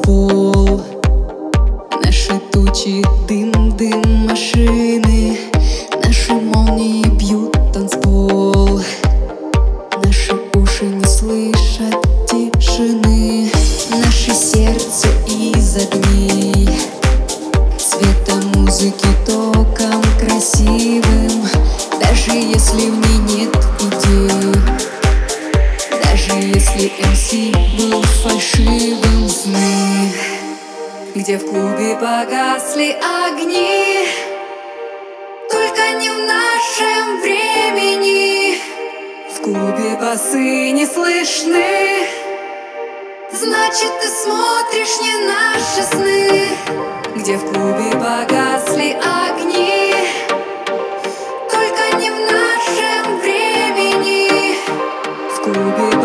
танцпол. Наши тучи, дым машины, наши молнии бьют танцпол. Наши уши не слышат тишины, наше сердце из огней, цвета музыки током красивым. Даже если в ней нет идей, даже если МС был фальшивым, мы, где в клубе погасли огни, только не в нашем времени. В клубе басы не слышны, значит, ты смотришь не наши сны. Где в клубе погасли огни, только не в нашем времени. В клубе